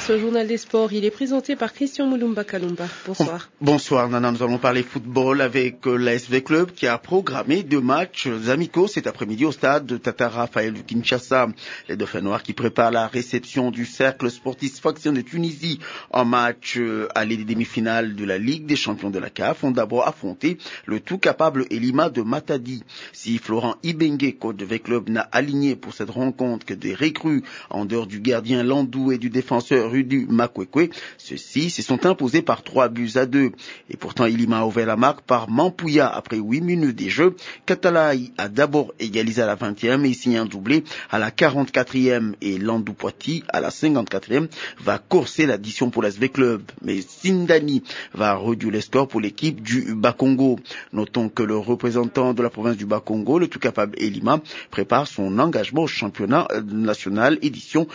ce journal des sports. Il est présenté par Christian Mulumba Kalumba. Bonsoir. Bonsoir Nana, nous allons parler football avec l'ASV Club qui a programmé 2 matchs amicaux cet après-midi au stade Tata Raphaël de Kinshasa. Les Dauphins Noirs qui préparent la réception du cercle sportif Sfaxien de Tunisie en match aller des demi-finales de la Ligue des champions de la CAF ont d'abord affronté le tout capable Elima de Matadi. Si Florent Ibengue, coach de V-Club, n'a aligné pour cette rencontre que des recrues en dehors du gardien Landou et du défenseur Rudy Makwekwe, ceux-ci se sont imposés par 3-2. Et pourtant, Ilima a ouvert la marque par Mampouya après 8 minutes des jeux. Katalaï a d'abord égalisé à la 20e et signé un doublé à la 44e et Landou Poiti à la 54e va corser l'addition pour l'ASV Club. Mais Sindani va réduire les scores pour l'équipe du Bas-Congo. Notons que le représentant de la province du Bas-Congo, le tout capable Elima, prépare son engagement au championnat national édition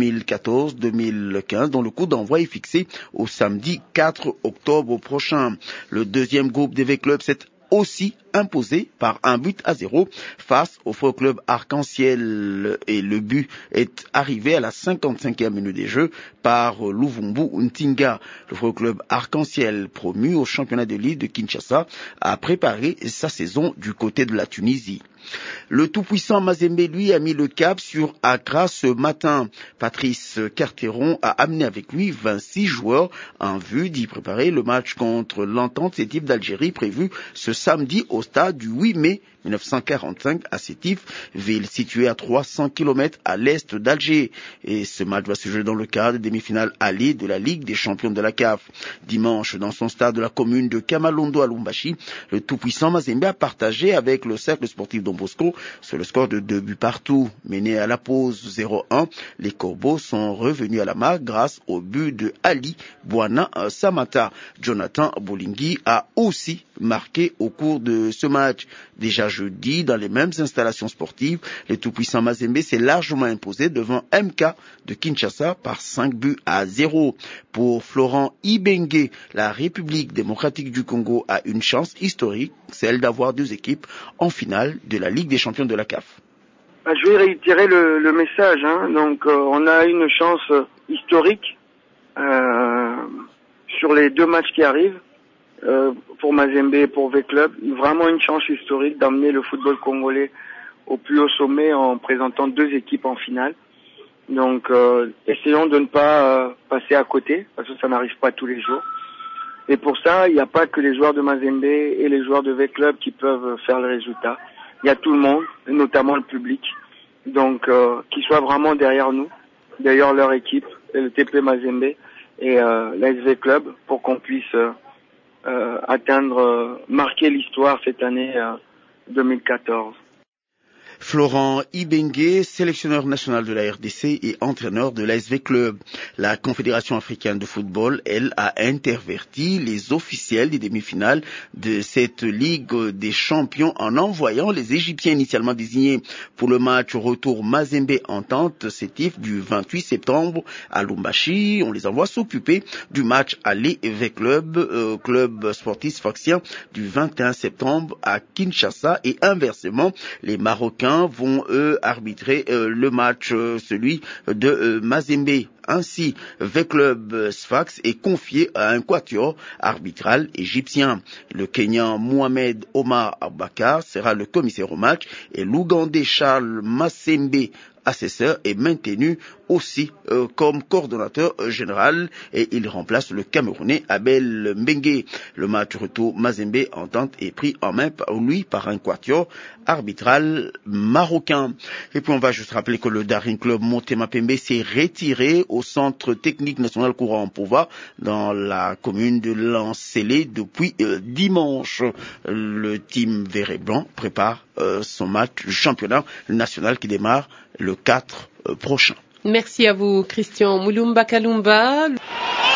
2014-2015 dont le coup d'envoi est fixé au samedi 4 octobre prochain. Le deuxième groupe des V-Clubs s'est aussi imposé par 1-0 face au Faux Club Arc-en-Ciel et le but est arrivé à la 55e minute des jeux par Luvumbu Ntinga. Le Faux Club Arc-en-Ciel promu au championnat de l'île de Kinshasa a préparé sa saison du côté de la Tunisie. Le tout-puissant Mazembe, lui, a mis le cap sur Accra ce matin. Patrice Carteron a amené avec lui 26 joueurs en vue d'y préparer le match contre l'Entente Sétif d'Algérie prévu ce samedi au stade du 8 mai 1945 à Sétif, ville située à 300 km à l'est d'Alger. Et ce match va se jouer dans le cadre des demi-finales allées de la Ligue des champions de la CAF. Dimanche, dans son stade de la commune de Kamalondo à Lumbashi, le tout-puissant Mazembe a partagé avec le cercle sportif Don Bosco sur le score de 2 buts partout. Mené à la pause 0-1, les Corbeaux sont revenus à la marque grâce au but de Ali Bouana Samata. Jonathan Bolingui a aussi marqué au cours de ce match. Déjà jeudi, dans les mêmes installations sportives, le tout-puissant Mazembe s'est largement imposé devant MK de Kinshasa par 5-0. Pour Florent Ibengue, la République démocratique du Congo a une chance historique, celle d'avoir 2 équipes en finale de la Ligue des champions de la CAF. Je vais réitérer le message. Donc, on a une chance historique sur les 2 matchs qui arrivent. Pour Mazembe et pour V-Club, vraiment une chance historique d'amener le football congolais au plus haut sommet en présentant 2 équipes en finale. Donc, essayons de ne pas passer à côté, parce que ça n'arrive pas tous les jours. Et pour ça, il n'y a pas que les joueurs de Mazembe et les joueurs de V-Club qui peuvent faire le résultat. Il y a tout le monde, notamment le public. Donc, qu'ils soient vraiment derrière nous, derrière leur équipe, et le TP Mazembe et l'ASV Club, pour qu'on puisse marquer l'histoire cette année 2014. Florent Ibengue, sélectionneur national de la RDC et entraîneur de l'ASV Club. La Confédération africaine de football, elle, a interverti les officiels des demi-finales de cette Ligue des champions en envoyant les Égyptiens initialement désignés pour le match retour Mazembe Entente Sétif du 28 septembre à Lumbashi. On les envoie s'occuper du match aller avec club sportif Sfaxien du 21 septembre à Kinshasa et inversement, les Marocains vont arbitrer le match, celui de Mazembe. Ainsi, V-Club Sfax est confié à un quatuor arbitral égyptien. Le Kenyan Mohamed Omar Abakar sera le commissaire au match et l'Ougandais Charles Massembe, assesseur, est maintenu aussi comme coordonnateur général et il remplace le Camerounais Abel Mbengue. Le match retour Mazembe Entente est pris en main par un quatuor arbitral marocain. Et puis on va juste rappeler que le Daring Club Motema Pembe s'est retiré au centre technique national courant en Pova dans la commune de Lancélé depuis dimanche. Le team vert et blanc prépare son match du championnat national qui démarre le 4 prochain. Merci à vous, Christian Mulumba Kalumba.